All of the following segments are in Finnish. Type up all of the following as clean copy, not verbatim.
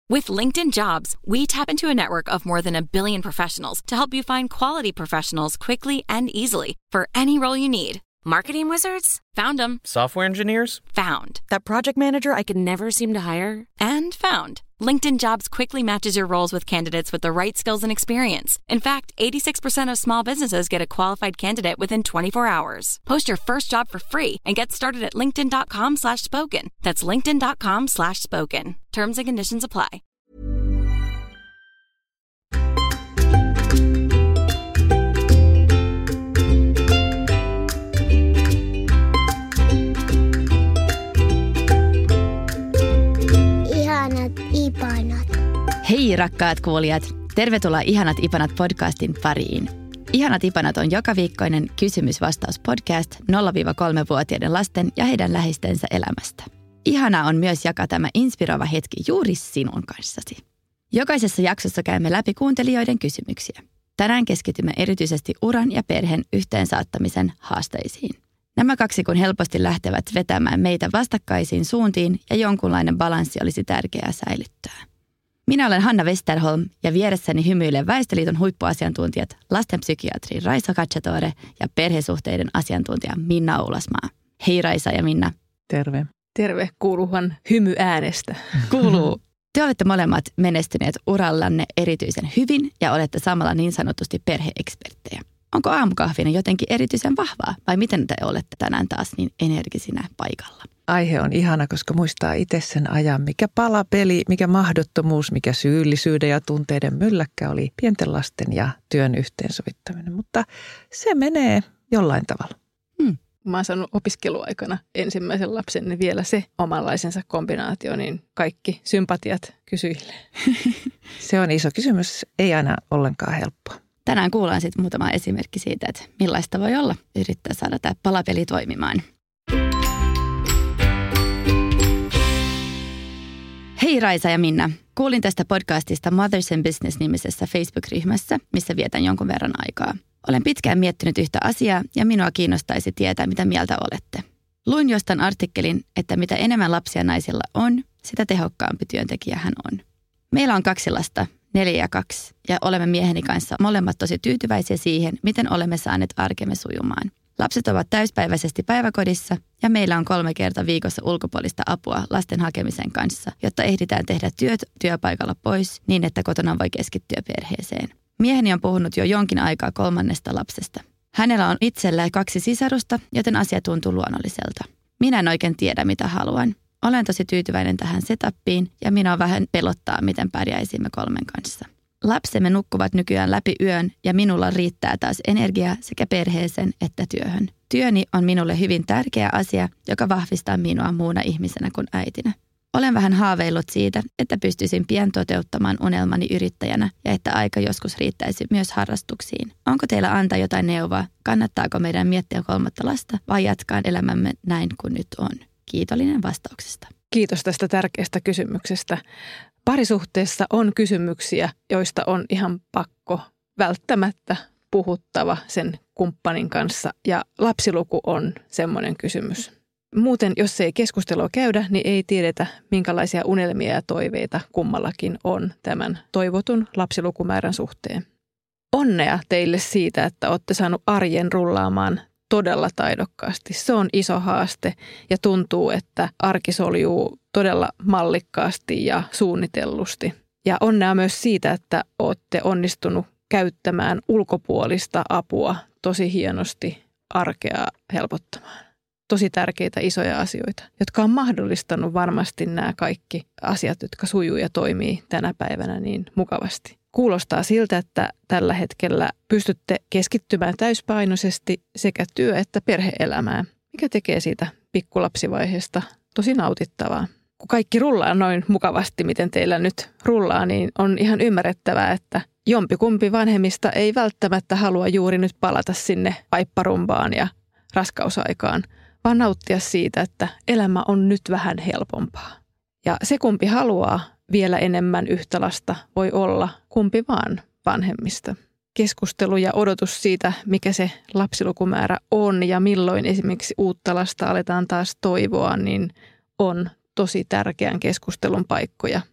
With LinkedIn Jobs, we tap into a network of more than 1 billion professionals to help you find quality professionals quickly and easily for any role you need. Marketing wizards? Found them. Software engineers? Found. That project manager I could never seem to hire? And found. LinkedIn Jobs quickly matches your roles with candidates with the right skills and experience. In fact, 86% of small businesses get a qualified candidate within 24 hours. Post your first job for free and get started at linkedin.com/spoken. That's linkedin.com/spoken. Terms and conditions apply. Hei rakkaat kuulijat! Tervetuloa Ihanat Ipanat podcastin pariin. Ihanat Ipanat on jokaviikkoinen kysymys-vastaus-podcast 0-3-vuotiaiden lasten ja heidän läheistensä elämästä. Ihanaa on myös jakaa tämä inspiroiva hetki juuri sinun kanssasi. Jokaisessa jaksossa käymme läpi kuuntelijoiden kysymyksiä. Tänään keskitymme erityisesti uran ja perheen yhteensaattamisen haasteisiin. Nämä kaksi kun helposti lähtevät vetämään meitä vastakkaisiin suuntiin ja jonkunlainen balanssi olisi tärkeää säilyttää. Minä olen Hanna Westerholm ja vieressäni hymyilee Väestöliiton huippuasiantuntijat, lastenpsykiatri Raisa Cacciatore ja perhesuhteiden asiantuntija Minna Oulasmaa. Hei Raisa ja Minna. Terve. Terve, kuuluuhan hymy äänestä. Kuuluu. Te olette molemmat menestyneet urallanne erityisen hyvin ja olette samalla niin sanotusti perheeksperttejä. Onko aamukahvinen jotenkin erityisen vahvaa vai miten te olette tänään taas niin energisinä paikalla? Aihe on ihana, koska muistaa itse sen ajan, mikä palapeli, mikä mahdottomuus, mikä syyllisyyden ja tunteiden mylläkkä oli pienten lasten ja työn yhteensovittaminen. Mutta se menee jollain tavalla. Mä oon saanut opiskeluaikana ensimmäisen lapsen, niin vielä se omanlaisensa kombinaatio, niin kaikki sympatiat kysyjille. Se on iso kysymys, ei aina ollenkaan helppoa. Tänään kuullaan sitten muutama esimerkki siitä, että millaista voi olla yrittää saada tämä palapeli toimimaan. Hei Raisa ja Minna. Kuulin tästä podcastista Mothers in Business-nimisessä Facebook-ryhmässä, missä vietän jonkun verran aikaa. Olen pitkään miettinyt yhtä asiaa ja minua kiinnostaisi tietää, mitä mieltä olette. Luin jostain artikkelin, että mitä enemmän lapsia naisilla on, sitä tehokkaampi työntekijä hän on. Meillä on 2 lasta, 4 ja 2, ja olemme mieheni kanssa molemmat tosi tyytyväisiä siihen, miten olemme saaneet arkemme sujumaan. Lapset ovat täyspäiväisesti päiväkodissa ja meillä on 3 kertaa viikossa ulkopuolista apua lasten hakemisen kanssa, jotta ehditään tehdä työt työpaikalla pois niin, että kotona voi keskittyä perheeseen. Mieheni on puhunut jo jonkin aikaa 3. lapsesta. Hänellä on itsellään 2 sisarusta, joten asia tuntuu luonnolliselta. Minä en oikein tiedä, mitä haluan. Olen tosi tyytyväinen tähän setappiin ja minua vähän pelottaa, miten pärjäisimme 3 kanssa. Lapsemme nukkuvat nykyään läpi yön ja minulla riittää taas energiaa sekä perheeseen että työhön. Työni on minulle hyvin tärkeä asia, joka vahvistaa minua muuna ihmisenä kuin äitinä. Olen vähän haaveillut siitä, että pystyisin pian toteuttamaan unelmani yrittäjänä ja että aika joskus riittäisi myös harrastuksiin. Onko teillä antaa jotain neuvoa? Kannattaako meidän miettiä 3. lasta vai jatkaa elämämme näin kuin nyt on? Kiitollinen vastauksesta. Kiitos tästä tärkeästä kysymyksestä. Parisuhteessa on kysymyksiä, joista on ihan pakko välttämättä puhuttava sen kumppanin kanssa ja lapsiluku on semmoinen kysymys. Muuten, jos ei keskustelua käydä, niin ei tiedetä, minkälaisia unelmia ja toiveita kummallakin on tämän toivotun lapsilukumäärän suhteen. Onnea teille siitä, että olette saanut arjen rullaamaan todella taidokkaasti. Se on iso haaste ja tuntuu, että arki soljuu todella mallikkaasti ja suunnitellusti. Ja onnea myös siitä, että olette onnistunut käyttämään ulkopuolista apua tosi hienosti arkea helpottamaan. Tosi tärkeitä isoja asioita, jotka on mahdollistanut varmasti nämä kaikki asiat, jotka sujuu ja toimii tänä päivänä niin mukavasti. Kuulostaa siltä, että tällä hetkellä pystytte keskittymään täyspainoisesti sekä työ- että perhe-elämään, mikä tekee siitä pikkulapsivaiheesta tosi nautittavaa. Kun kaikki rullaa noin mukavasti, miten teillä nyt rullaa, niin on ihan ymmärrettävää, että jompikumpi vanhemmista ei välttämättä halua juuri nyt palata sinne paipparumbaan ja raskausaikaan, vaan nauttia siitä, että elämä on nyt vähän helpompaa. Ja se, kumpi haluaa vielä enemmän yhtä lasta, voi olla kumpi vaan vanhemmista. Keskustelu ja odotus siitä, mikä se lapsilukumäärä on ja milloin esimerkiksi uutta lasta aletaan taas toivoa, niin on tosi tärkeän keskustelun paikkoja.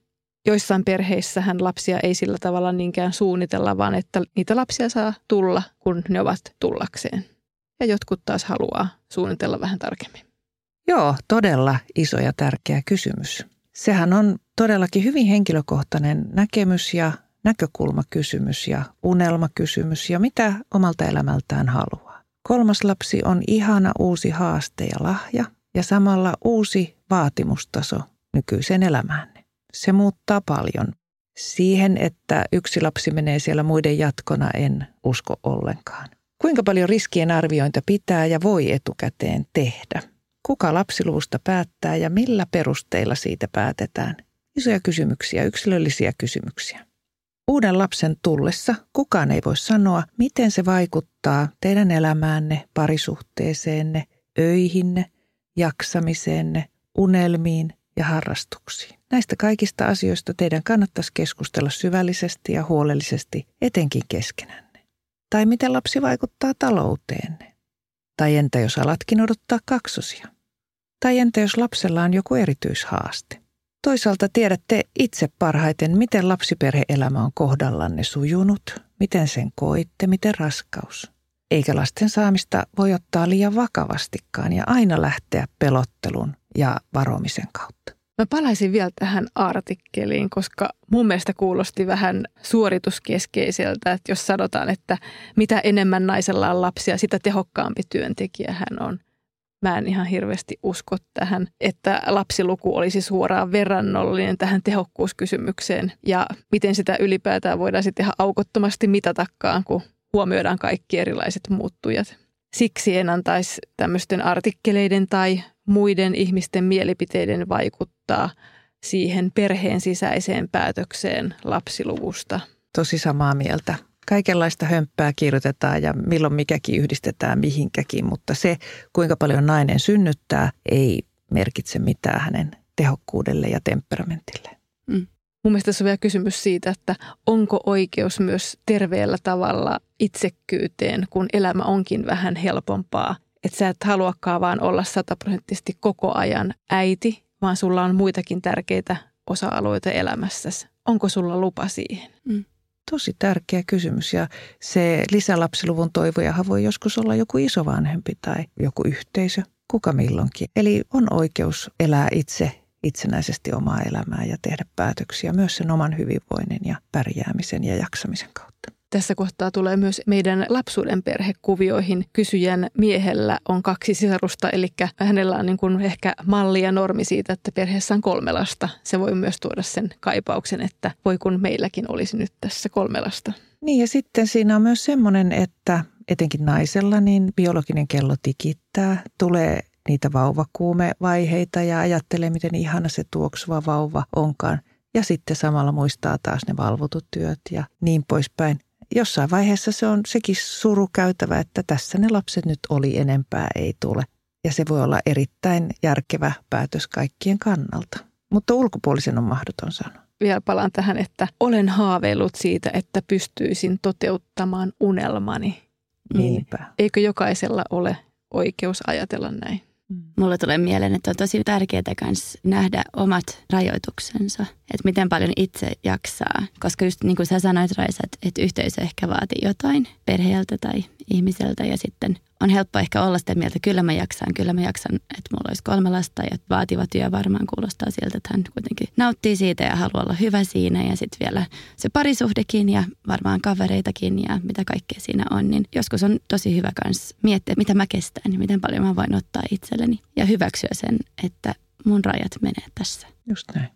Joissain perheissähän lapsia ei sillä tavalla niinkään suunnitella, vaan että niitä lapsia saa tulla, kun ne ovat tullakseen. Ja jotkut taas haluaa suunnitella vähän tarkemmin. Joo, todella iso ja tärkeä kysymys. Sehän on todellakin hyvin henkilökohtainen näkemys ja näkökulmakysymys ja unelmakysymys ja mitä omalta elämältään haluaa. 3. lapsi on ihana uusi haaste ja lahja ja samalla uusi vaatimustaso nykyiseen elämäänne. Se muuttaa paljon. Siihen, että yksi lapsi menee siellä muiden jatkona, en usko ollenkaan. Kuinka paljon riskien arviointa pitää ja voi etukäteen tehdä? Kuka lapsiluvusta päättää ja millä perusteilla siitä päätetään? Isoja kysymyksiä, yksilöllisiä kysymyksiä. Uuden lapsen tullessa kukaan ei voi sanoa, miten se vaikuttaa teidän elämäänne, parisuhteeseenne, öihinne, jaksamiseenne, unelmiin ja harrastuksiin. Näistä kaikista asioista teidän kannattaisi keskustella syvällisesti ja huolellisesti, etenkin keskenänne. Tai miten lapsi vaikuttaa talouteenne. Tai entä jos alatkin odottaa kaksosia? Tai entä jos lapsella on joku erityishaaste? Toisaalta tiedätte itse parhaiten, miten lapsiperhe-elämä on kohdallanne sujunut, miten sen koitte, miten raskaus. Eikä lasten saamista voi ottaa liian vakavastikaan ja aina lähteä pelottelun ja varomisen kautta. Mä palaisin vielä tähän artikkeliin, koska mun mielestä kuulosti vähän suorituskeskeiseltä, että jos sanotaan, että mitä enemmän naisella on lapsia, sitä tehokkaampi työntekijä hän on. Mä en ihan hirveästi usko tähän, että lapsiluku olisi suoraan verrannollinen tähän tehokkuuskysymykseen ja miten sitä ylipäätään voidaan sitten ihan aukottomasti mitatakaan, kun huomioidaan kaikki erilaiset muuttujat. Siksi en antaisi tämmöisten artikkeleiden tai muiden ihmisten mielipiteiden vaikuttaa siihen perheen sisäiseen päätökseen lapsiluvusta. Tosi samaa mieltä. Kaikenlaista hömppää kirjoitetaan ja milloin mikäkin yhdistetään mihinkäkin, mutta se, kuinka paljon nainen synnyttää, ei merkitse mitään hänen tehokkuudelle ja temperamentille. Mun mielestä tässä on vielä kysymys siitä, että onko oikeus myös terveellä tavalla itsekkyyteen, kun elämä onkin vähän helpompaa. Että sä et haluakaan vaan olla 100% koko ajan äiti, vaan sulla on muitakin tärkeitä osa-alueita elämässäsi. Onko sulla lupa siihen? Tosi tärkeä kysymys ja se lisälapsiluvun toivojahan voi joskus olla joku isovanhempi tai joku yhteisö, kuka milloinkin. Eli on oikeus elää itsenäisesti omaa elämää ja tehdä päätöksiä myös sen oman hyvinvoinnin ja pärjäämisen ja jaksamisen kautta. Tässä kohtaa tulee myös meidän lapsuuden perhekuvioihin. Kysyjän miehellä on 2 sisarusta, eli hänellä on niin kuin ehkä malli ja normi siitä, että perheessä on 3 lasta. Se voi myös tuoda sen kaipauksen, että voi kun meilläkin olisi nyt tässä 3 lasta. Niin ja sitten siinä on myös semmoinen, että etenkin naisella niin biologinen kello tikittää, tulee niitä vauvakuumevaiheita ja ajattelee, miten ihana se tuoksuva vauva onkaan. Ja sitten samalla muistaa taas ne valvotut työt ja niin poispäin. Jossain vaiheessa se on sekin surukäytävä, että tässä ne lapset nyt oli, enempää ei tule. Ja se voi olla erittäin järkevä päätös kaikkien kannalta. Mutta ulkopuolisen on mahdoton sanoa. Vielä palaan tähän, että olen haaveillut siitä, että pystyisin toteuttamaan unelmani. Niinpä. Eikö jokaisella ole oikeus ajatella näin? Mulle tulee mieleen, että on tosi tärkeää myös nähdä omat rajoituksensa, että miten paljon itse jaksaa. Koska just niin kuin sä sanoit, Raisa, että yhteisö ehkä vaatii jotain perheeltä tai ihmiseltä ja sitten on helppo ehkä olla sitä mieltä, että kyllä mä jaksan, että mulla olisi 3 lasta ja vaativa työ varmaan kuulostaa siltä, että hän kuitenkin nauttii siitä ja haluaa olla hyvä siinä ja sitten vielä se parisuhdekin ja varmaan kavereitakin ja mitä kaikkea siinä on, niin joskus on tosi hyvä myös miettiä, mitä mä kestän ja miten paljon mä voin ottaa itselleni ja hyväksyä sen, että mun rajat menee tässä. Just näin.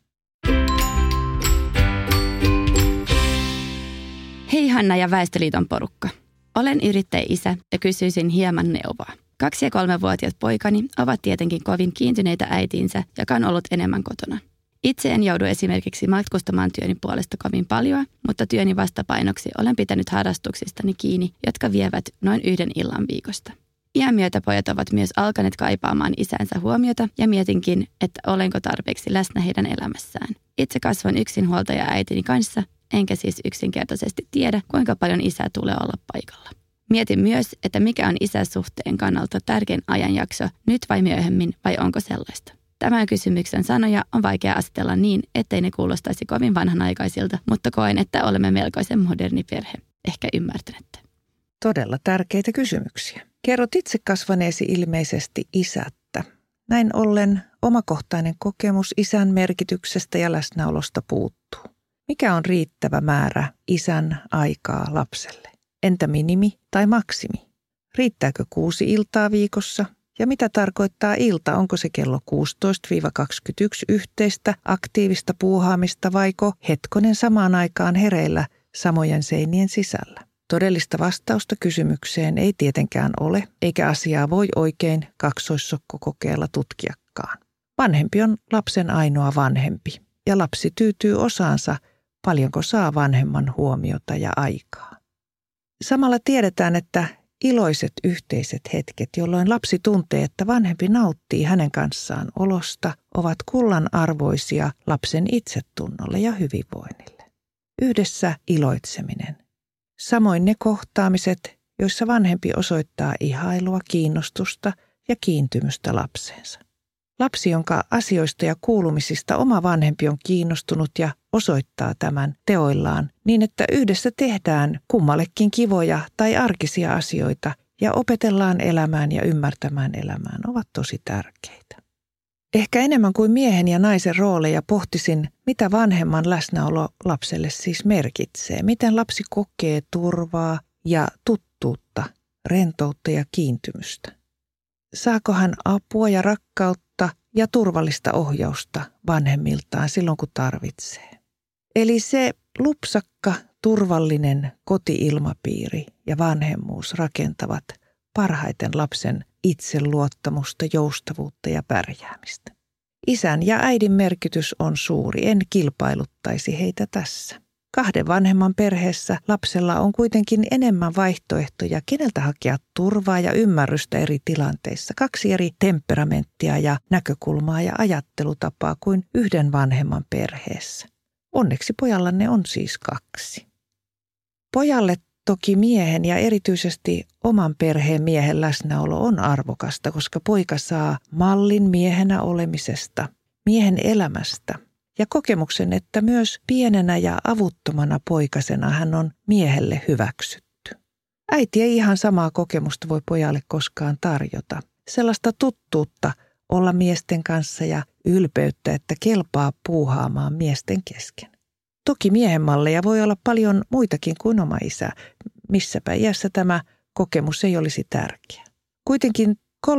Hei Hanna ja Väestöliiton porukka. Olen yrittäjä-isä ja kysyisin hieman neuvoa. 2- ja 3-vuotiaat poikani ovat tietenkin kovin kiintyneitä äitiinsä, joka on ollut enemmän kotona. Itse en joudu esimerkiksi matkustamaan työni puolesta kovin paljon, mutta työni vastapainoksi olen pitänyt harrastuksistani kiinni, jotka vievät noin 1 illan viikosta. Iän myötä pojat ovat myös alkaneet kaipaamaan isänsä huomiota ja mietinkin, että olenko tarpeeksi läsnä heidän elämässään. Itse kasvan yksinhuoltaja äitini kanssa, enkä siis yksinkertaisesti tiedä, kuinka paljon isää tulee olla paikalla. Mietin myös, että mikä on isäsuhteen kannalta tärkein ajanjakso, nyt vai myöhemmin, vai onko sellaista. Tämän kysymyksen sanoja on vaikea asetella niin, ettei ne kuulostaisi kovin vanhanaikaisilta, mutta koen, että olemme melkoisen moderni perhe. Ehkä ymmärtänette. Todella tärkeitä kysymyksiä. Kerrot itse kasvaneesi ilmeisesti isättä. Näin ollen omakohtainen kokemus isän merkityksestä ja läsnäolosta puuttuu. Mikä on riittävä määrä isän aikaa lapselle? Entä minimi tai maksimi? Riittääkö 6 iltaa viikossa? Ja mitä tarkoittaa ilta? Onko se kello 16-21 yhteistä aktiivista puuhaamista vaiko hetkonen samaan aikaan hereillä samojen seinien sisällä? Todellista vastausta kysymykseen ei tietenkään ole, eikä asiaa voi oikein kaksoissokkokokeella tutkiakaan. Vanhempi on lapsen ainoa vanhempi, ja lapsi tyytyy osaansa, paljonko saa vanhemman huomiota ja aikaa. Samalla tiedetään, että iloiset yhteiset hetket, jolloin lapsi tuntee, että vanhempi nauttii hänen kanssaan olosta, ovat kullanarvoisia lapsen itsetunnolle ja hyvinvoinnille. Yhdessä iloitseminen. Samoin ne kohtaamiset, joissa vanhempi osoittaa ihailua, kiinnostusta ja kiintymystä lapseensa. Lapsi, jonka asioista ja kuulumisista oma vanhempi on kiinnostunut ja osoittaa tämän teoillaan niin, että yhdessä tehdään kummallekin kivoja tai arkisia asioita ja opetellaan elämään ja ymmärtämään elämään, ovat tosi tärkeitä. Ehkä enemmän kuin miehen ja naisen rooleja pohtisin, mitä vanhemman läsnäolo lapselle siis merkitsee. Miten lapsi kokee turvaa ja tuttuutta, rentoutta ja kiintymystä. Saako hän apua ja rakkautta ja turvallista ohjausta vanhemmiltaan silloin, kun tarvitsee. Eli se lupsakka, turvallinen koti-ilmapiiri ja vanhemmuus rakentavat parhaiten lapsen itseluottamusta, joustavuutta ja pärjäämistä. Isän ja äidin merkitys on suuri, en kilpailuttaisi heitä tässä. 2 vanhemman perheessä lapsella on kuitenkin enemmän vaihtoehtoja, keneltä hakea turvaa ja ymmärrystä eri tilanteissa. 2 eri temperamenttia ja näkökulmaa ja ajattelutapaa kuin 1 vanhemman perheessä. Onneksi pojallanne on siis 2. Pojalle toki miehen ja erityisesti oman perheen miehen läsnäolo on arvokasta, koska poika saa mallin miehenä olemisesta, miehen elämästä. Ja kokemuksen, että myös pienenä ja avuttomana poikasena hän on miehelle hyväksytty. Äiti ei ihan samaa kokemusta voi pojalle koskaan tarjota. Sellaista tuttuutta olla miesten kanssa ja ylpeyttä, että kelpaa puuhaamaan miesten kesken. Toki miehen malleja voi olla paljon muitakin kuin oma isä. Missäpä iässä tämä kokemus ei olisi tärkeä. Kuitenkin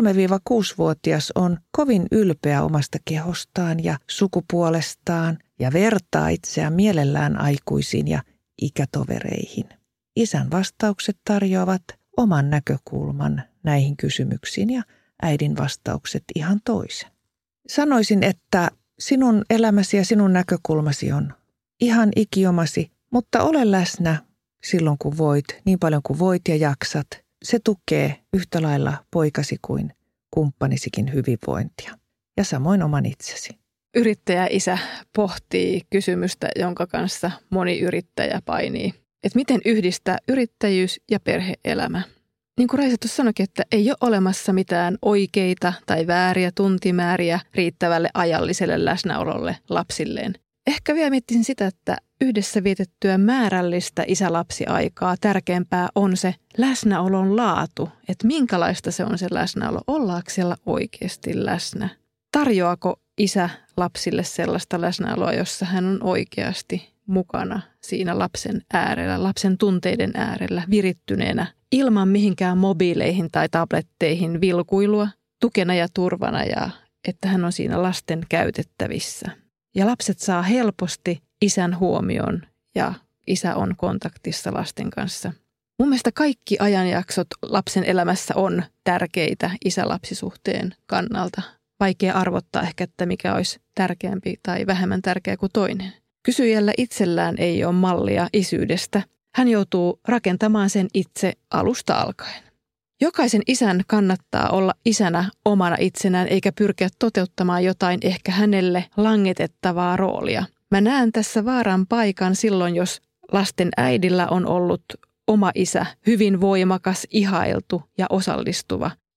3-6-vuotias on kovin ylpeä omasta kehostaan ja sukupuolestaan ja vertaa itseään mielellään aikuisiin ja ikätovereihin. Isän vastaukset tarjoavat oman näkökulman näihin kysymyksiin ja äidin vastaukset ihan toisen. Sanoisin, että sinun elämäsi ja sinun näkökulmasi on ihan ikiomasi, mutta ole läsnä silloin kun voit, niin paljon kuin voit ja jaksat. Se tukee yhtä lailla poikasi kuin kumppanisikin hyvinvointia ja samoin oman itsesi. Yrittäjäisä pohtii kysymystä, jonka kanssa moni yrittäjä painii. Että miten yhdistää yrittäjyys ja perhe-elämä? Niin kuin Raisa tuossa sanoikin, että ei ole olemassa mitään oikeita tai vääriä tuntimääriä riittävälle ajalliselle läsnäololle lapsilleen. Ehkä vielä miettisin sitä, että yhdessä vietettyä määrällistä isä-lapsi-aikaa tärkeämpää on se läsnäolon laatu, että minkälaista se on se läsnäolo, ollaanko siellä oikeasti läsnä. Tarjoako isä lapsille sellaista läsnäoloa, jossa hän on oikeasti mukana siinä lapsen äärellä, lapsen tunteiden äärellä, virittyneenä, ilman mihinkään mobiileihin tai tabletteihin vilkuilua, tukena ja turvana ja että hän on siinä lasten käytettävissä. Ja lapset saa helposti isän huomioon ja isä on kontaktissa lasten kanssa. Mun mielestä kaikki ajanjaksot lapsen elämässä on tärkeitä isä-lapsisuhteen kannalta. Vaikea arvottaa ehkä, että mikä olisi tärkeämpi tai vähemmän tärkeä kuin toinen. Kysyjällä itsellään ei ole mallia isyydestä. Hän joutuu rakentamaan sen itse alusta alkaen. Jokaisen isän kannattaa olla isänä omana itsenään eikä pyrkiä toteuttamaan jotain ehkä hänelle langetettavaa roolia. Mä näen tässä vaaran paikan silloin, jos lasten äidillä on ollut oma isä, hyvin voimakas, ihailtu ja osallistuva.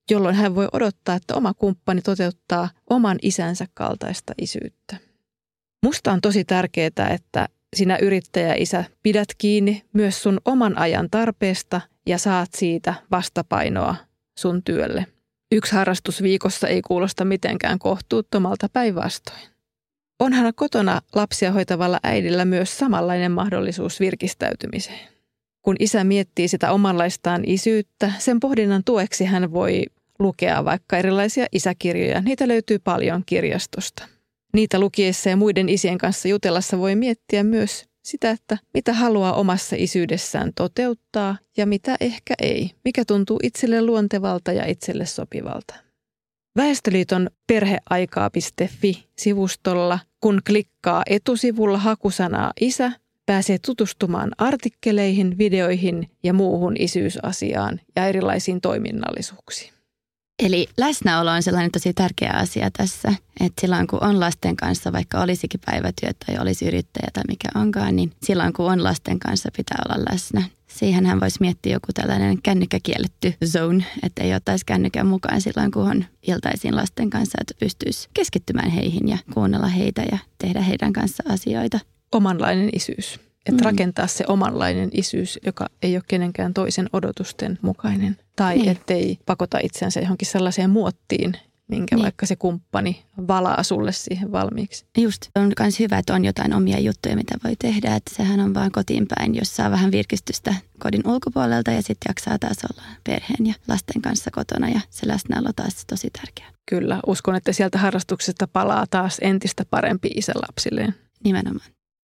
jolloin hän voi odottaa, että oma kumppani toteuttaa oman isänsä kaltaista isyyttä. Musta on tosi tärkeää, että sinä yrittäjäisä pidät kiinni myös sun oman ajan tarpeesta ja saat siitä vastapainoa sun työlle. 1 harrastus viikossa ei kuulosta mitenkään kohtuuttomalta, päinvastoin. Onhan kotona lapsia hoitavalla äidillä myös samanlainen mahdollisuus virkistäytymiseen. Kun isä miettii sitä omanlaistaan isyyttä, sen pohdinnan tueksi hän voi lukea vaikka erilaisia isäkirjoja. Niitä löytyy paljon kirjastosta. Niitä lukiessa ja muiden isien kanssa jutellessa voi miettiä myös sitä, että mitä haluaa omassa isyydessään toteuttaa ja mitä ehkä ei. Mikä tuntuu itselle luontevalta ja itselle sopivalta. Väestöliiton perheaikaa.fi-sivustolla, kun klikkaa etusivulla hakusanaa isä, pääsee tutustumaan artikkeleihin, videoihin ja muuhun isyysasiaan ja erilaisiin toiminnallisuuksiin. Eli läsnäolo on sellainen tosi tärkeä asia tässä, että silloin kun on lasten kanssa, vaikka olisikin päivätyö tai olisi yrittäjä tai mikä onkaan, niin silloin kun on lasten kanssa pitää olla läsnä. Siihenhän voisi miettiä joku tällainen kännykkäkielletty zone, että ei ottaisi kännykän mukaan silloin kun on iltaisin lasten kanssa, että pystyisi keskittymään heihin ja kuunnella heitä ja tehdä heidän kanssa asioita. Omanlainen isyys. Että rakentaa se omanlainen isyys, joka ei ole kenenkään toisen odotusten mukainen. Tai ettei pakota itsensä johonkin sellaiseen muottiin, minkä vaikka se kumppani valaa sulle siihen valmiiksi. Just. On myös hyvä, että on jotain omia juttuja, mitä voi tehdä. Että sehän on vaan kotiin päin, jos saa vähän virkistystä kodin ulkopuolelta ja sitten jaksaa taas olla perheen ja lasten kanssa kotona. Ja se läsnäolo taas tosi tärkeää. Kyllä. Uskon, että sieltä harrastuksesta palaa taas entistä parempi isä lapsilleen. Nimenomaan.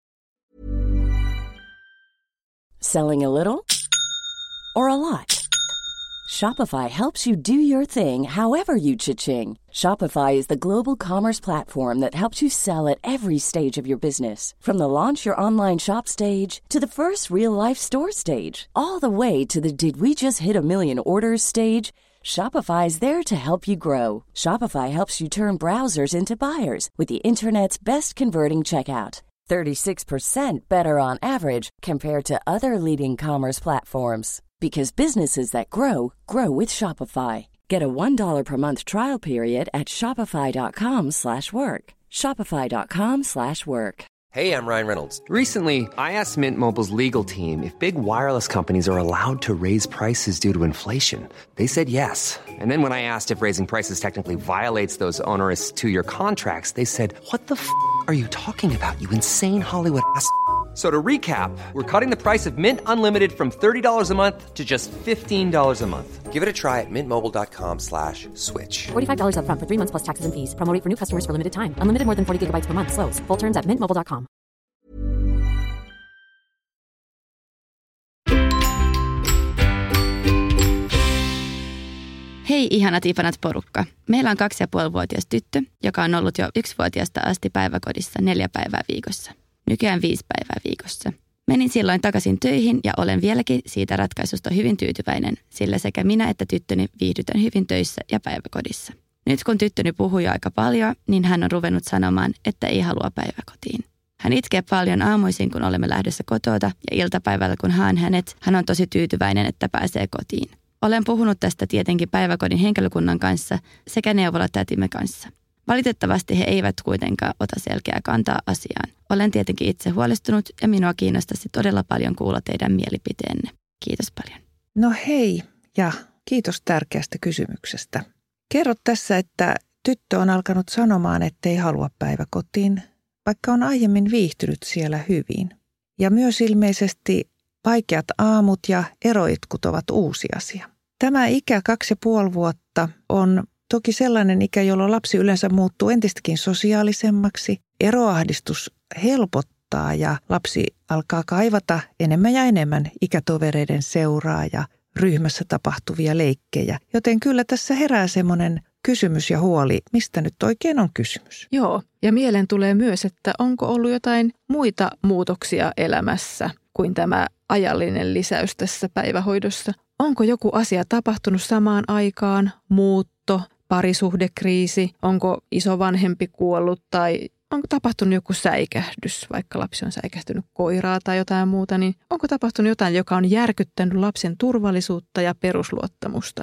Selling a little or a lot? Shopify helps you do your thing however you cha-ching. Shopify is the global commerce platform that helps you sell at every stage of your business. From the launch your online shop stage to the first real-life store stage, all the way to the did we just hit a million orders stage. Shopify's there to help you grow. Shopify helps you turn browsers into buyers with the internet's best converting checkout. 36% better on average compared to other leading commerce platforms. Because businesses that grow, grow with Shopify. Get a $1 per month trial period at shopify.com/work. Shopify.com/work. Hey, I'm Ryan Reynolds. Recently, I asked Mint Mobile's legal team if big wireless companies are allowed to raise prices due to inflation. They said yes. And then when I asked if raising prices technically violates those onerous 2-year contracts, they said, "What the are you talking about, you insane Hollywood ass?" So to recap, we're cutting the price of Mint Unlimited from $30 a month to just $15 a month. Give it a try at mintmobile.com/switch. $45 up front for 3 months plus taxes and fees. Promo rate for new customers for limited time. Unlimited more than 40 gigabytes per month. Slows full terms at mintmobile.com. Hei ihanat ipanat porukka. Meillä on 2,5-vuotias tyttö, joka on ollut jo 1-vuotiaasta asti päiväkodissa 4 päivää viikossa. Nykyään 5 päivää viikossa. Menin silloin takaisin töihin ja olen vieläkin siitä ratkaisusta hyvin tyytyväinen, sillä sekä minä että tyttöni viihdytän hyvin töissä ja päiväkodissa. Nyt kun tyttöni puhuu jo aika paljon, niin hän on ruvennut sanomaan, että ei halua päiväkotiin. Hän itkee paljon aamuisin, kun olemme lähdössä kotota ja iltapäivällä, kun haan hänet, hän on tosi tyytyväinen, että pääsee kotiin. Olen puhunut tästä tietenkin päiväkodin henkilökunnan kanssa sekä neuvolatätimme kanssa. Valitettavasti he eivät kuitenkaan ota selkeää kantaa asiaan. Olen tietenkin itse huolestunut ja minua kiinnostaisi todella paljon kuulla teidän mielipiteenne. Kiitos paljon. No hei ja kiitos tärkeästä kysymyksestä. Kerro tässä, että tyttö on alkanut sanomaan, ettei halua päiväkotiin, vaikka on aiemmin viihtynyt siellä hyvin. Ja myös ilmeisesti vaikeat aamut ja eroitkut ovat uusi asia. Tämä ikä 2,5 vuotta on toki sellainen ikä, jolloin lapsi yleensä muuttuu entistäkin sosiaalisemmaksi. Eroahdistus helpottaa ja lapsi alkaa kaivata enemmän ja enemmän ikätovereiden seuraa ja ryhmässä tapahtuvia leikkejä. Joten kyllä tässä herää semmoinen kysymys ja huoli, mistä nyt oikein on kysymys. Joo, ja mieleen tulee myös, että onko ollut jotain muita muutoksia elämässä kuin tämä ajallinen lisäys tässä päivähoidossa. Onko joku asia tapahtunut samaan aikaan, muutto, parisuhdekriisi, onko isovanhempi kuollut tai onko tapahtunut joku säikähdys, vaikka lapsi on säikähtynyt koiraa tai jotain muuta, niin onko tapahtunut jotain, joka on järkyttänyt lapsen turvallisuutta ja perusluottamusta?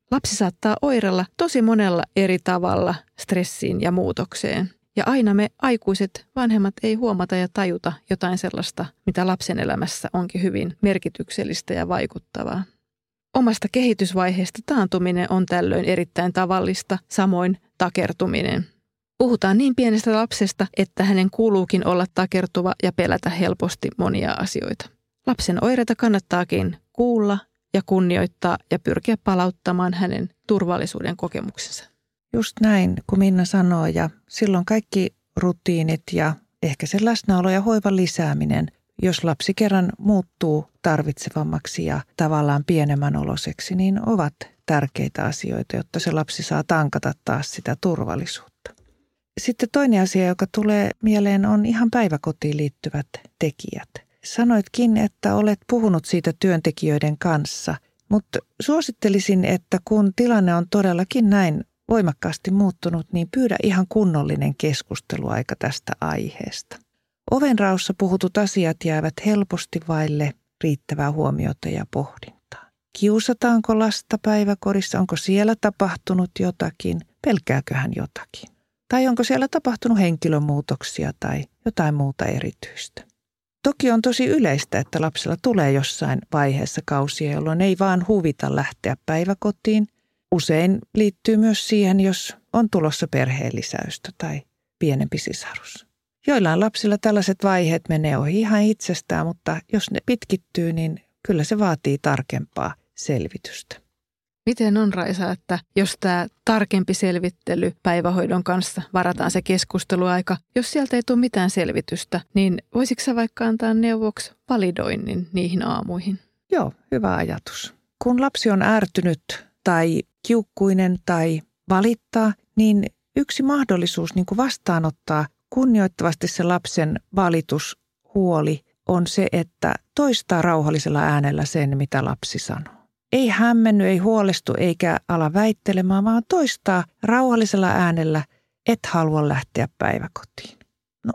Lapsi saattaa oirella tosi monella eri tavalla stressiin ja muutokseen. Ja aina me aikuiset vanhemmat ei huomata ja tajuta jotain sellaista, mitä lapsen elämässä onkin hyvin merkityksellistä ja vaikuttavaa. Omasta kehitysvaiheesta taantuminen on tällöin erittäin tavallista, samoin takertuminen. Puhutaan niin pienestä lapsesta, että hänen kuuluukin olla takertuva ja pelätä helposti monia asioita. Lapsen oireita kannattaakin kuulla ja kunnioittaa ja pyrkiä palauttamaan hänen turvallisuuden kokemuksensa. Just näin, kun Minna sanoo, ja silloin kaikki rutiinit ja ehkä se läsnäolo ja hoivan lisääminen, jos lapsi kerran muuttuu tarvitsevammaksi ja tavallaan pienemmän oloseksi, niin ovat tärkeitä asioita, jotta se lapsi saa tankata taas sitä turvallisuutta. Sitten toinen asia, joka tulee mieleen, on ihan päiväkotiin liittyvät tekijät. Sanoitkin, että olet puhunut siitä työntekijöiden kanssa, mutta suosittelisin, että kun tilanne on todellakin näin voimakkaasti muuttunut, niin pyydä ihan kunnollinen keskusteluaika tästä aiheesta. Ovenraossa puhutut asiat jäävät helposti vaille riittävää huomiota ja pohdintaa. Kiusataanko lasta päiväkodissa? Onko siellä tapahtunut jotakin? Pelkääkö hän jotakin? Tai onko siellä tapahtunut henkilömuutoksia tai jotain muuta erityistä? Toki on tosi yleistä, että lapsella tulee jossain vaiheessa kausia, jolloin ei vaan huvita lähteä päiväkotiin. Usein liittyy myös siihen, jos on tulossa perheenlisäystä tai pienempi sisarus. Joillain lapsilla tällaiset vaiheet menee ohi ihan itsestään, mutta jos ne pitkittyy, niin kyllä se vaatii tarkempaa selvitystä. Miten on, Raisa, että jos tämä tarkempi selvittely päivähoidon kanssa varataan se keskusteluaika, jos sieltä ei tule mitään selvitystä, niin voisitko sä vaikka antaa neuvoksi validoinnin niihin aamuihin? Joo, hyvä ajatus. Kun lapsi on ärtynyt tai kiukkuinen tai valittaa, niin yksi mahdollisuus niin kuin vastaanottaa kunnioittavasti se lapsen valitushuoli on se, että toistaa rauhallisella äänellä sen, mitä lapsi sanoo. Ei hämmenny, ei huolestu eikä ala väittelemään, vaan toistaa rauhallisella äänellä, et halua lähteä päiväkotiin. No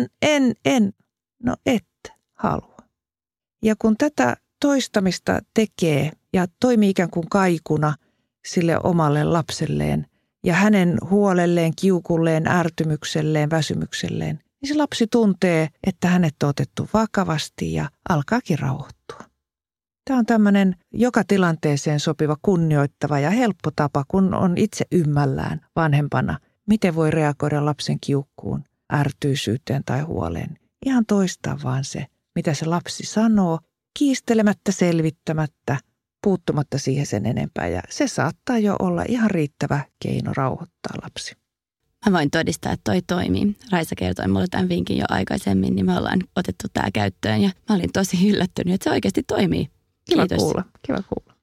en. No et halua. Ja kun tätä toistamista tekee ja toimii ikään kuin kaikuna sille omalle lapselleen ja hänen huolelleen, kiukulleen, ärtymykselleen, väsymykselleen, niin se lapsi tuntee, että hänet on otettu vakavasti ja alkaakin rauhoittua. Tämä on tämmöinen joka tilanteeseen sopiva, kunnioittava ja helppo tapa, kun on itse ymmällään vanhempana, miten voi reagoida lapsen kiukkuun, ärtyisyyteen tai huoleen. Ihan toistaa vaan se, mitä se lapsi sanoo, kiistelemättä, selvittämättä, puuttumatta siihen sen enempää. Ja se saattaa jo olla ihan riittävä keino rauhoittaa lapsi. Mä voin todistaa, että toi toimii. Raisa kertoi mulle tämän vinkin jo aikaisemmin, niin me ollaan otettu tämä käyttöön ja mä olin tosi yllättynyt, että se oikeasti toimii. Kiva Kiitos. kuulla. Kiva kuulla.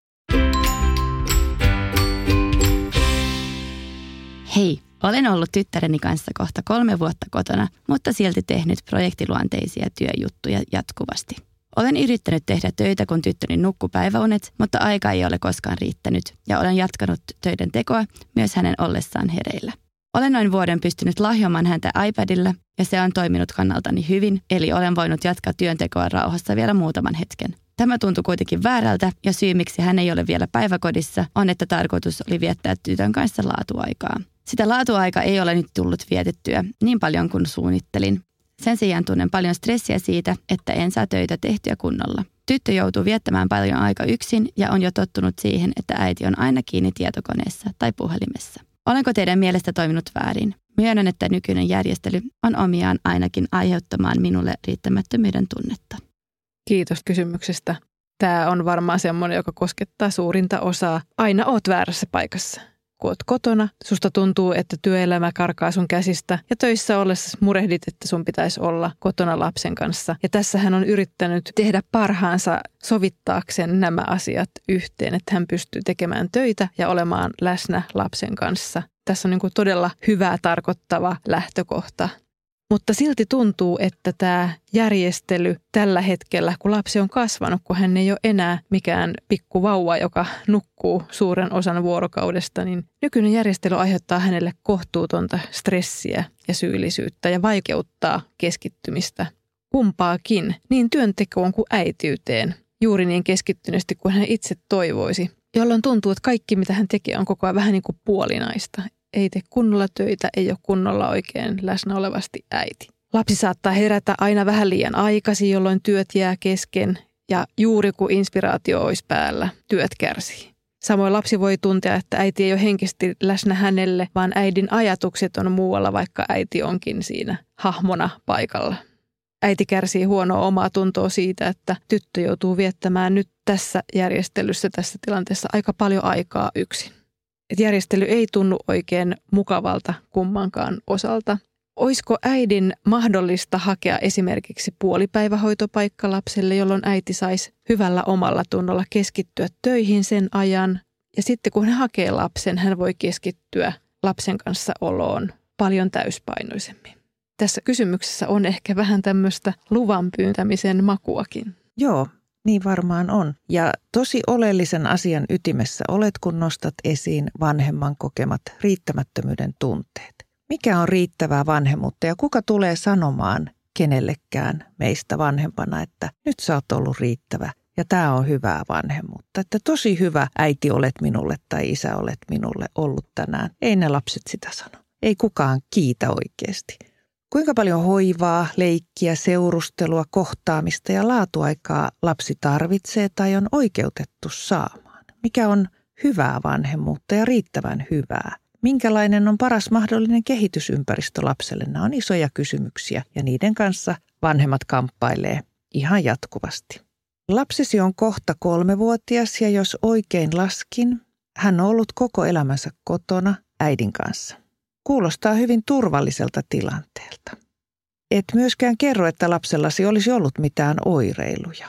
Hei, olen ollut tyttäreni kanssa kohta 3 vuotta kotona, mutta silti tehnyt projektiluonteisia työjuttuja jatkuvasti. Olen yrittänyt tehdä töitä, kun tyttöni nukkuu päiväunet, mutta aika ei ole koskaan riittänyt ja olen jatkanut töiden tekoa myös hänen ollessaan hereillä. Olen noin vuoden pystynyt lahjoamaan häntä iPadilla ja se on toiminut kannaltani hyvin, eli olen voinut jatkaa työntekoa rauhassa vielä muutaman hetken. Tämä tuntui kuitenkin väärältä ja syy miksi hän ei ole vielä päiväkodissa on, että tarkoitus oli viettää tytön kanssa laatuaikaa. Sitä laatuaikaa ei ole nyt tullut vietettyä niin paljon kuin suunnittelin. Sen sijaan tunnen paljon stressiä siitä, että en saa töitä tehtyä kunnolla. Tyttö joutuu viettämään paljon aikaa yksin ja on jo tottunut siihen, että äiti on aina kiinni tietokoneessa tai puhelimessa. Olenko teidän mielestä toiminut väärin? Myönnän, että nykyinen järjestely on omiaan ainakin aiheuttamaan minulle riittämättömyyden tunnetta. Kiitos kysymyksestä. Tämä on varmaan semmoinen, joka koskettaa suurinta osaa. Aina oot väärässä paikassa. Kun oot kotona, susta tuntuu, että työelämä karkaa sun käsistä ja töissä ollessa murehdit, että sun pitäisi olla kotona lapsen kanssa. Ja tässä hän on yrittänyt tehdä parhaansa sovittaakseen nämä asiat yhteen, että hän pystyy tekemään töitä ja olemaan läsnä lapsen kanssa. Tässä on niin kuin todella hyvää tarkoittava lähtökohta. Mutta silti tuntuu, että tämä järjestely tällä hetkellä, kun lapsi on kasvanut, kun hän ei ole enää mikään pikkuvauva, joka nukkuu suuren osan vuorokaudesta, niin nykyinen järjestely aiheuttaa hänelle kohtuutonta stressiä ja syyllisyyttä ja vaikeuttaa keskittymistä kumpaakin niin työntekoon kuin äitiyteen juuri niin keskittyneesti kuin hän itse toivoisi. jolloin tuntuu, että kaikki mitä hän tekee on koko ajan vähän niin kuin puolinaista. Ei tee kunnolla töitä, ei ole kunnolla oikein läsnä olevasti äiti. Lapsi saattaa herätä aina vähän liian aikaisin, jolloin työt jää kesken ja juuri kun inspiraatio olisi päällä, työt kärsii. Samoin lapsi voi tuntea, että äiti ei ole henkisesti läsnä hänelle, vaan äidin ajatukset on muualla, vaikka äiti onkin siinä hahmona paikalla. Äiti kärsii huonoa omaa tuntoa siitä, että tyttö joutuu viettämään nyt tässä järjestelyssä, tässä tilanteessa aika paljon aikaa yksin. Et järjestely ei tunnu oikein mukavalta kummankaan osalta. Olisiko äidin mahdollista hakea esimerkiksi puolipäivähoitopaikka lapselle, jolloin äiti saisi hyvällä omalla tunnolla keskittyä töihin sen ajan. Ja sitten kun hän hakee lapsen, hän voi keskittyä lapsen kanssa oloon paljon täyspainoisemmin. Tässä kysymyksessä on ehkä vähän tämmöistä luvan pyyntämisen makuakin. Joo, niin varmaan on. Ja tosi oleellisen asian ytimessä olet, kun nostat esiin vanhemman kokemat riittämättömyyden tunteet. Mikä on riittävää vanhemmuutta ja kuka tulee sanomaan kenellekään meistä vanhempana, että nyt sä oot ollut riittävä ja tämä on hyvää vanhemmuutta. Että tosi hyvä äiti olet minulle tai isä olet minulle ollut tänään. Ei ne lapset sitä sano. Ei kukaan kiitä oikeasti. Kuinka paljon hoivaa, leikkiä, seurustelua, kohtaamista ja laatuaikaa lapsi tarvitsee tai on oikeutettu saamaan? Mikä on hyvää vanhemmuutta ja riittävän hyvää? Minkälainen on paras mahdollinen kehitysympäristö lapselle? Nämä on isoja kysymyksiä ja niiden kanssa vanhemmat kamppailee ihan jatkuvasti. Lapsesi on kohta 3-vuotias ja jos oikein laskin, hän on ollut koko elämänsä kotona äidin kanssa. Kuulostaa hyvin turvalliselta tilanteelta. Et myöskään kerro, että lapsellasi olisi ollut mitään oireiluja.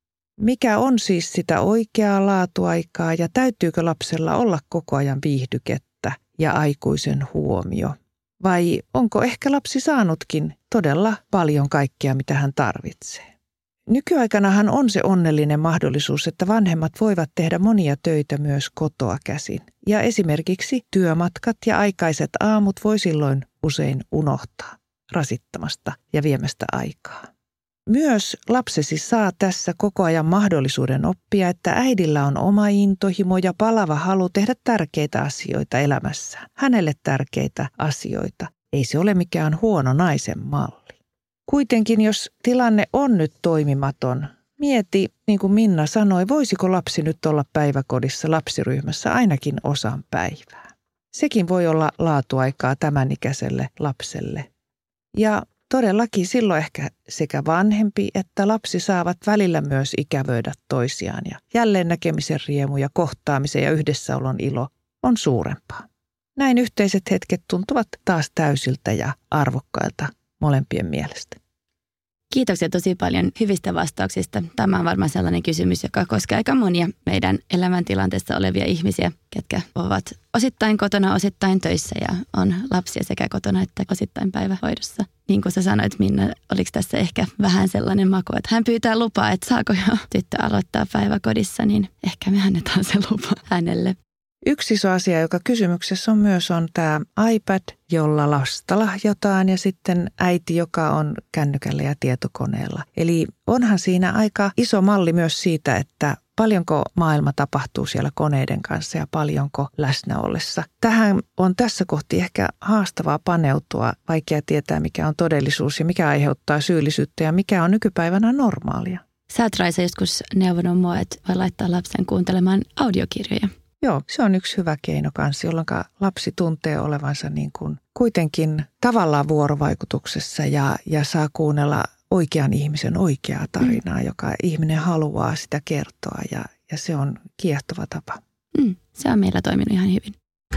Mikä on siis sitä oikeaa laatuaikaa ja täytyykö lapsella olla koko ajan viihdykettä ja aikuisen huomio? Vai onko ehkä lapsi saanutkin todella paljon kaikkea, mitä hän tarvitsee? Nykyaikanahan on se onnellinen mahdollisuus, että vanhemmat voivat tehdä monia töitä myös kotoa käsin. Ja esimerkiksi työmatkat ja aikaiset aamut voi silloin usein unohtaa rasittamasta ja viemästä aikaa. Myös lapsesi saa tässä koko ajan mahdollisuuden oppia, että äidillä on oma intohimo ja palava halu tehdä tärkeitä asioita elämässään. Hänelle tärkeitä asioita. Ei se ole mikään huono naisen malli. Kuitenkin, jos tilanne on nyt toimimaton, mieti, niin kuin Minna sanoi, voisiko lapsi nyt olla päiväkodissa lapsiryhmässä ainakin osan päivää. Sekin voi olla laatuaikaa tämän ikäiselle lapselle. Ja todellakin silloin ehkä sekä vanhempi että lapsi saavat välillä myös ikävöidä toisiaan ja jälleen näkemisen riemu ja kohtaamisen ja yhdessäolon ilo on suurempaa. Näin yhteiset hetket tuntuvat taas täysiltä ja arvokkailta molempien mielestä. Kiitoksia tosi paljon hyvistä vastauksista. Tämä on varmaan sellainen kysymys, joka koskee aika monia meidän elämäntilanteessa olevia ihmisiä, ketkä ovat osittain kotona, osittain töissä ja on lapsia sekä kotona että osittain päivähoidossa. Niin kuin sä sanoit, Minna, oliko tässä ehkä vähän sellainen maku, että hän pyytää lupaa, että saako jo tyttö aloittaa päiväkodissa, niin ehkä me annetaan se lupa hänelle. Yksi iso asia, joka kysymyksessä on tämä iPad, jolla lasta lahjotaan ja sitten äiti, joka on kännykällä ja tietokoneella. Eli onhan siinä aika iso malli myös siitä, että paljonko maailma tapahtuu siellä koneiden kanssa ja paljonko läsnä ollessa. Tähän on tässä kohti ehkä haastavaa paneutua, vaikea tietää mikä on todellisuus ja mikä aiheuttaa syyllisyyttä ja mikä on nykypäivänä normaalia. Sä oot, Raisa, joskus neuvonut mua, että voi laittaa lapsen kuuntelemaan audiokirjoja. Joo, se on yksi hyvä keino kanssa, jolloin lapsi tuntee olevansa niin kuin kuitenkin tavallaan vuorovaikutuksessa ja saa kuunnella oikean ihmisen oikeaa tarinaa, joka ihminen haluaa sitä kertoa ja se on kiehtova tapa. Se on meillä toiminut ihan hyvin.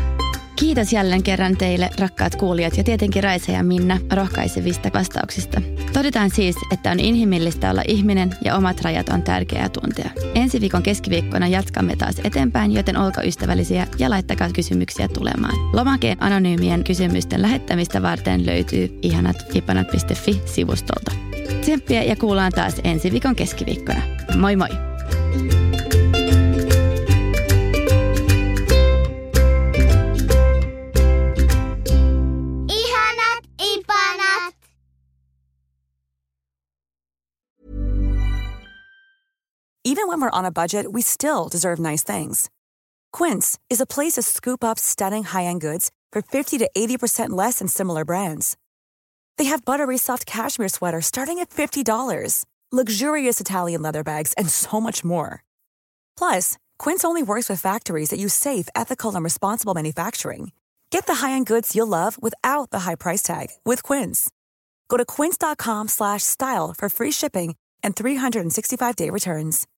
Kiitos jälleen kerran teille, rakkaat kuulijat, ja tietenkin Raisa ja Minna rohkaisevista vastauksista. Todetaan siis, että on inhimillistä olla ihminen ja omat rajat on tärkeää tuntea. Ensi viikon keskiviikkona jatkamme taas eteenpäin, joten olkaa ystävällisiä ja laittakaa kysymyksiä tulemaan. Lomakeen anonyymien kysymysten lähettämistä varten löytyy ihanatipanat.fi-sivustolta. Tsemppiä ja kuullaan taas ensi viikon keskiviikkona. Moi moi! Even when we're on a budget, we still deserve nice things. Quince is a place to scoop up stunning high-end goods for 50 to 80% less than similar brands. They have buttery soft cashmere sweaters starting at $50, luxurious Italian leather bags, and so much more. Plus, Quince only works with factories that use safe, ethical, and responsible manufacturing. Get the high-end goods you'll love without the high price tag with Quince. Go to quince.com/style for free shipping and 365-day returns.